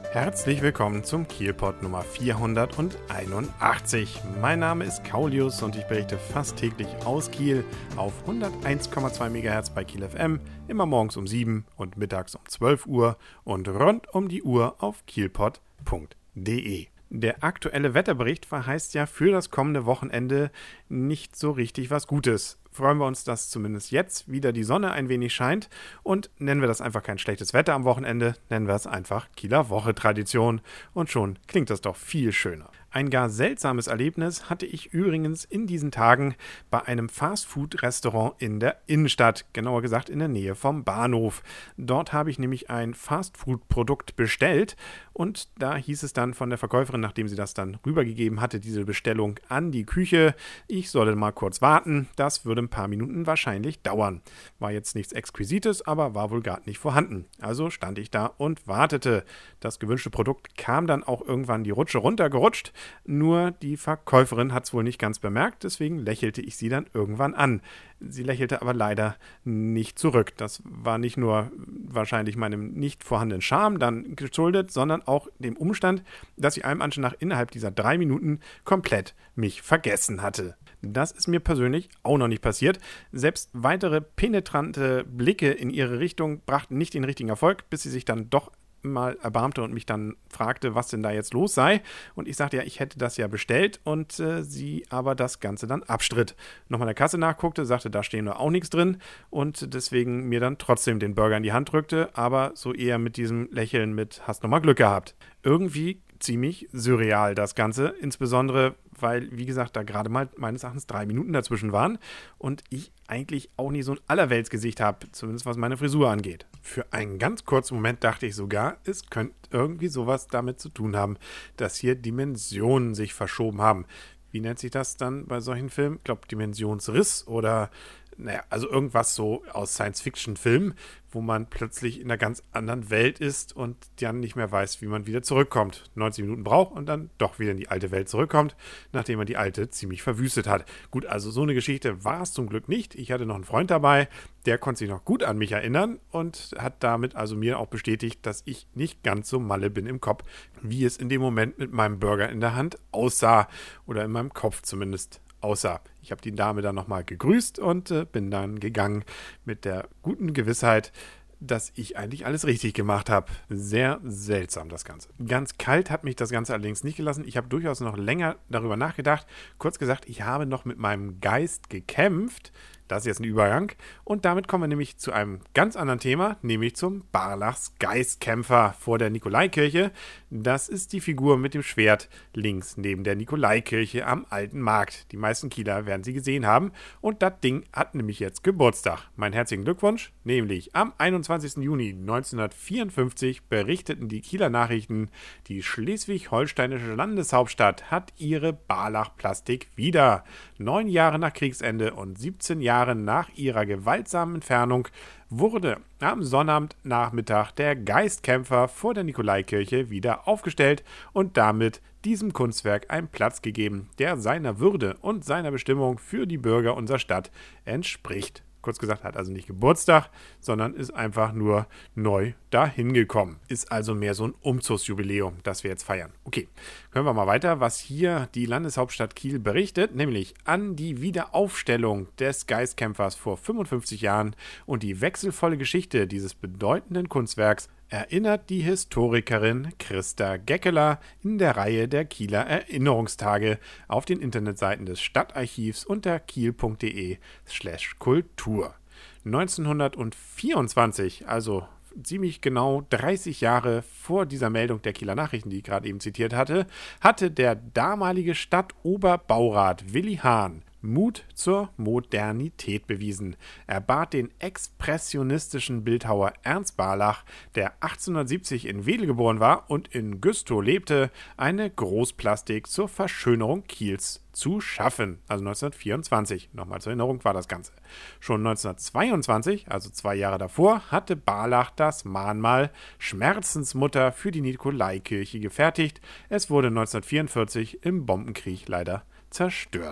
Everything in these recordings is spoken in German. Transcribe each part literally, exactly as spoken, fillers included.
Herzlich willkommen zum Kielpot Nummer vierhunderteinundachtzig. Mein Name ist Kaulius und ich berichte fast täglich aus Kiel auf hunderteins Komma zwei Megahertz bei Kiel F M, immer morgens um sieben und mittags um zwölf Uhr und rund um die Uhr auf kielpot punkt de. Der aktuelle Wetterbericht verheißt ja für das kommende Wochenende nicht so richtig was Gutes. Freuen wir uns, dass zumindest jetzt wieder die Sonne ein wenig scheint und nennen wir das einfach kein schlechtes Wetter am Wochenende, nennen wir es einfach Kieler Woche-Tradition und schon klingt das doch viel schöner. Ein gar seltsames Erlebnis hatte ich übrigens in diesen Tagen bei einem Fastfood-Restaurant in der Innenstadt, genauer gesagt in der Nähe vom Bahnhof. Dort habe ich nämlich ein Fastfood-Produkt bestellt und da hieß es dann von der Verkäuferin, nachdem sie das dann rübergegeben hatte, diese Bestellung an die Küche, ich solle mal kurz warten, das würde ein paar Minuten wahrscheinlich dauern. War jetzt nichts Exquisites, aber war wohl gar nicht vorhanden. Also stand ich da und wartete. Das gewünschte Produkt kam dann auch irgendwann die Rutsche runtergerutscht. Nur die Verkäuferin hat es wohl nicht ganz bemerkt, deswegen lächelte ich sie dann irgendwann an. Sie lächelte aber leider nicht zurück. Das war nicht nur wahrscheinlich meinem nicht vorhandenen Charme dann geschuldet, sondern auch dem Umstand, dass sie allem Anschein nach innerhalb dieser drei Minuten komplett mich vergessen hatte. Das ist mir persönlich auch noch nicht passiert. Selbst weitere penetrante Blicke in ihre Richtung brachten nicht den richtigen Erfolg, bis sie sich dann doch mal erbarmte und mich dann fragte, was denn da jetzt los sei. Und ich sagte ja, ich hätte das ja bestellt und äh, sie aber das Ganze dann abstritt. Nochmal in der Kasse nachguckte, sagte, da steht nur auch nichts drin und deswegen mir dann trotzdem den Burger in die Hand drückte, aber so eher mit diesem Lächeln mit, hast nochmal Glück gehabt. Irgendwie ziemlich surreal das Ganze, insbesondere weil, wie gesagt, da gerade mal meines Erachtens drei Minuten dazwischen waren und ich eigentlich auch nicht so ein Allerweltsgesicht habe, zumindest was meine Frisur angeht. Für einen ganz kurzen Moment dachte ich sogar, es könnte irgendwie sowas damit zu tun haben, dass hier Dimensionen sich verschoben haben. Wie nennt sich das dann bei solchen Filmen? Ich glaube, Dimensionsriss oder naja, also irgendwas so aus Science-Fiction-Filmen, wo man plötzlich in einer ganz anderen Welt ist und dann nicht mehr weiß, wie man wieder zurückkommt. neunzig Minuten braucht und dann doch wieder in die alte Welt zurückkommt, nachdem man die alte ziemlich verwüstet hat. Gut, also so eine Geschichte war es zum Glück nicht. Ich hatte noch einen Freund dabei, der konnte sich noch gut an mich erinnern und hat damit also mir auch bestätigt, dass ich nicht ganz so Malle bin im Kopf, wie es in dem Moment mit meinem Burger in der Hand aussah oder in meinem Kopf zumindest aussah. Ich habe die Dame dann nochmal gegrüßt und äh, bin dann gegangen mit der guten Gewissheit, dass ich eigentlich alles richtig gemacht habe. Sehr seltsam das Ganze. Ganz kalt hat mich das Ganze allerdings nicht gelassen. Ich habe durchaus noch länger darüber nachgedacht. Kurz gesagt, ich habe noch mit meinem Geist gekämpft. Das ist jetzt ein Übergang. Und damit kommen wir nämlich zu einem ganz anderen Thema, nämlich zum Barlachs Geistkämpfer vor der Nikolaikirche. Das ist die Figur mit dem Schwert links neben der Nikolaikirche am Alten Markt. Die meisten Kieler werden sie gesehen haben. Und das Ding hat nämlich jetzt Geburtstag. Mein herzlichen Glückwunsch. Nämlich am einundzwanzigsten Juni neunzehnhundertvierundfünfzig berichteten die Kieler Nachrichten, die schleswig-holsteinische Landeshauptstadt hat ihre Barlach-Plastik wieder. Neun Jahre nach Kriegsende und siebzehn Jahre nach ihrer gewaltsamen Entfernung wurde am Sonnabendnachmittag der Geistkämpfer vor der Nikolaikirche wieder aufgestellt und damit diesem Kunstwerk ein Platz gegeben, der seiner Würde und seiner Bestimmung für die Bürger unserer Stadt entspricht. Kurz gesagt, hat also nicht Geburtstag, sondern ist einfach nur neu dahin gekommen. Ist also mehr so ein Umzugsjubiläum, das wir jetzt feiern. Okay, hören wir mal weiter, was hier die Landeshauptstadt Kiel berichtet, nämlich an die Wiederaufstellung des Geistkämpfers vor fünfundfünfzig Jahren und die wechselvolle Geschichte dieses bedeutenden Kunstwerks erinnert die Historikerin Christa Geckeler in der Reihe der Kieler Erinnerungstage auf den Internetseiten des Stadtarchivs unter kiel punkt de slash kultur. neunzehnhundertvierundzwanzig, also ziemlich genau dreißig Jahre vor dieser Meldung der Kieler Nachrichten, die ich gerade eben zitiert hatte, hatte der damalige Stadtoberbaurat Willi Hahn Mut zur Modernität bewiesen. Er bat den expressionistischen Bildhauer Ernst Barlach, der achtzehnhundertsiebzig in Wedel geboren war und in Güstrow lebte, eine Großplastik zur Verschönerung Kiels zu schaffen. Also neunzehnhundertvierundzwanzig. Nochmal zur Erinnerung war das Ganze. Schon neunzehnhundertzweiundzwanzig, also zwei Jahre davor, hatte Barlach das Mahnmal Schmerzensmutter für die Nikolaikirche gefertigt. Es wurde neunzehnhundertvierundvierzig im Bombenkrieg leider zerstört.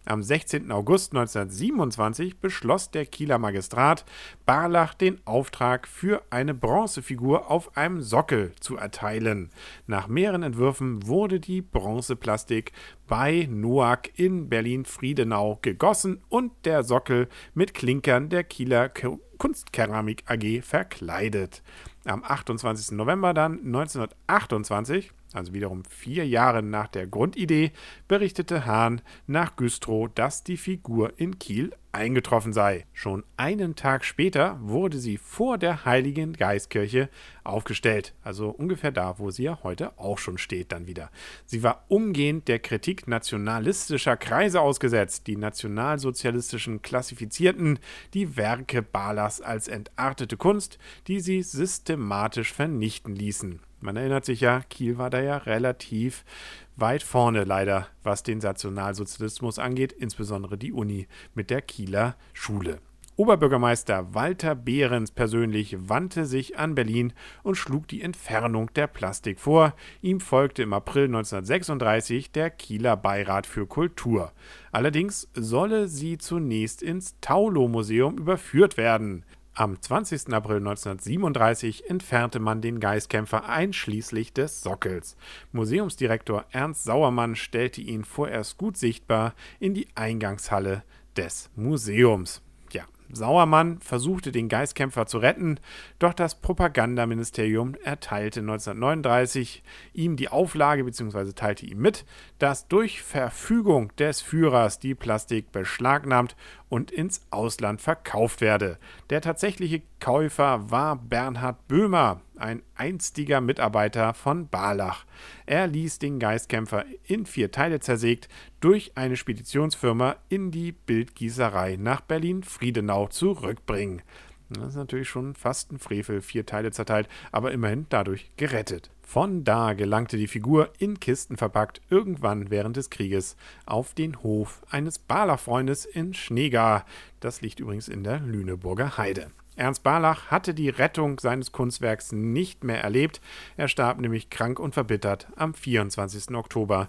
Am sechzehnten August neunzehnhundertsiebenundzwanzig beschloss der Kieler Magistrat, Barlach den Auftrag für eine Bronzefigur auf einem Sockel zu erteilen. Nach mehreren Entwürfen wurde die Bronzeplastik bei Noack in Berlin-Friedenau gegossen und der Sockel mit Klinkern der Kieler Kunstkeramik A G verkleidet. Am achtundzwanzigsten November dann neunzehnhundertachtundzwanzig, also wiederum vier Jahre nach der Grundidee, berichtete Hahn nach Güstrow, dass die Figur in Kiel eingetroffen sei. Schon einen Tag später wurde sie vor der Heiligen Geistkirche aufgestellt, also ungefähr da, wo sie ja heute auch schon steht dann wieder. Sie war umgehend der Kritik nationalistischer Kreise ausgesetzt. Die nationalsozialistischen klassifizierten die Werke Barlachs als entartete Kunst, die sie systematisch vernichten ließen. Man erinnert sich ja, Kiel war da ja relativ weit vorne leider, was den Nationalsozialismus angeht, insbesondere die Uni mit der Kieler Schule. Oberbürgermeister Walter Behrens persönlich wandte sich an Berlin und schlug die Entfernung der Plastik vor. Ihm folgte im April neunzehnhundertsechsunddreißig der Kieler Beirat für Kultur. Allerdings solle sie zunächst ins Thaulow-Museum überführt werden. Am zwanzigsten April neunzehnhundertsiebenunddreißig entfernte man den Geistkämpfer einschließlich des Sockels. Museumsdirektor Ernst Sauermann stellte ihn vorerst gut sichtbar in die Eingangshalle des Museums. Ja, Sauermann versuchte den Geistkämpfer zu retten, doch das Propagandaministerium erteilte neunzehnhundertneununddreißig ihm die Auflage bzw. teilte ihm mit, dass durch Verfügung des Führers die Plastik beschlagnahmt und ins Ausland verkauft werde. Der tatsächliche Käufer war Bernhard Böhmer, ein einstiger Mitarbeiter von Barlach. Er ließ den Geistkämpfer in vier Teile zersägt durch eine Speditionsfirma in die Bildgießerei nach Berlin-Friedenau zurückbringen. Das ist natürlich schon fast ein Frevel, vier Teile zerteilt, aber immerhin dadurch gerettet. Von da gelangte die Figur in Kisten verpackt irgendwann während des Krieges auf den Hof eines Barlach-Freundes in Schneegar. Das liegt übrigens in der Lüneburger Heide. Ernst Barlach hatte die Rettung seines Kunstwerks nicht mehr erlebt. Er starb nämlich krank und verbittert am vierundzwanzigsten Oktober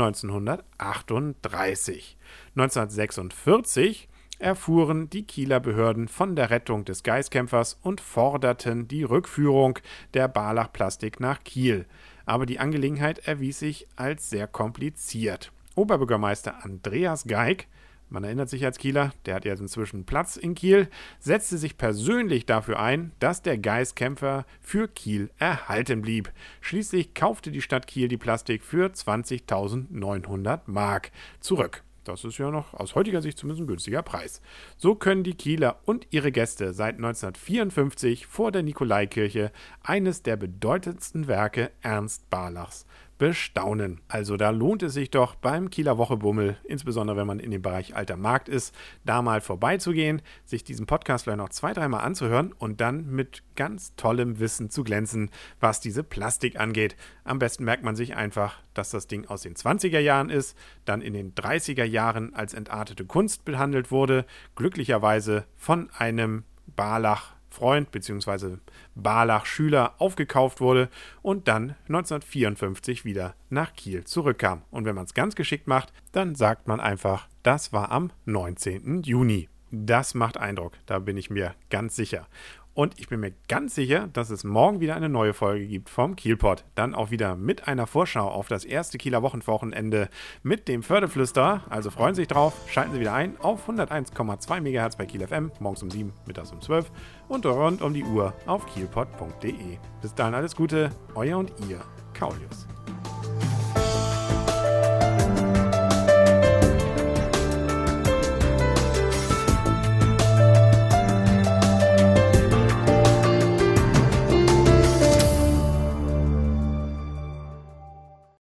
neunzehnhundertachtunddreißig. neunzehnhundertsechsundvierzig erfuhren die Kieler Behörden von der Rettung des Geistkämpfers und forderten die Rückführung der Barlach-Plastik nach Kiel. Aber die Angelegenheit erwies sich als sehr kompliziert. Oberbürgermeister Andreas Geig, man erinnert sich als Kieler, der hat jetzt inzwischen Platz in Kiel, setzte sich persönlich dafür ein, dass der Geistkämpfer für Kiel erhalten blieb. Schließlich kaufte die Stadt Kiel die Plastik für zwanzigtausendneunhundert Mark zurück. Das ist ja noch aus heutiger Sicht zumindest ein günstiger Preis. So können die Kieler und ihre Gäste seit neunzehnhundertvierundfünfzig vor der Nikolaikirche eines der bedeutendsten Werke Ernst Barlachs bestaunen. Also da lohnt es sich doch beim Kieler Wochebummel, insbesondere wenn man in dem Bereich Alter Markt ist, da mal vorbeizugehen, sich diesen Podcast vielleicht noch zwei, dreimal anzuhören und dann mit ganz tollem Wissen zu glänzen, was diese Plastik angeht. Am besten merkt man sich einfach, dass das Ding aus den zwanziger Jahren ist, dann in den dreißiger Jahren als entartete Kunst behandelt wurde, glücklicherweise von einem Barlach Freund bzw. Barlach-Schüler aufgekauft wurde und dann neunzehnhundertvierundfünfzig wieder nach Kiel zurückkam. Und wenn man es ganz geschickt macht, dann sagt man einfach, das war am neunzehnten Juni. Das macht Eindruck, da bin ich mir ganz sicher. Und ich bin mir ganz sicher, dass es morgen wieder eine neue Folge gibt vom Kielpot. Dann auch wieder mit einer Vorschau auf das erste Kieler Wochenwochenende mit dem Fördeflüsterer. Also freuen Sie sich drauf, schalten Sie wieder ein auf hunderteins Komma zwei Megahertz bei Kiel F M, morgens um sieben, mittags um zwölf und rund um die Uhr auf kielpot punkt de. Bis dahin alles Gute, euer und ihr, Kaulius.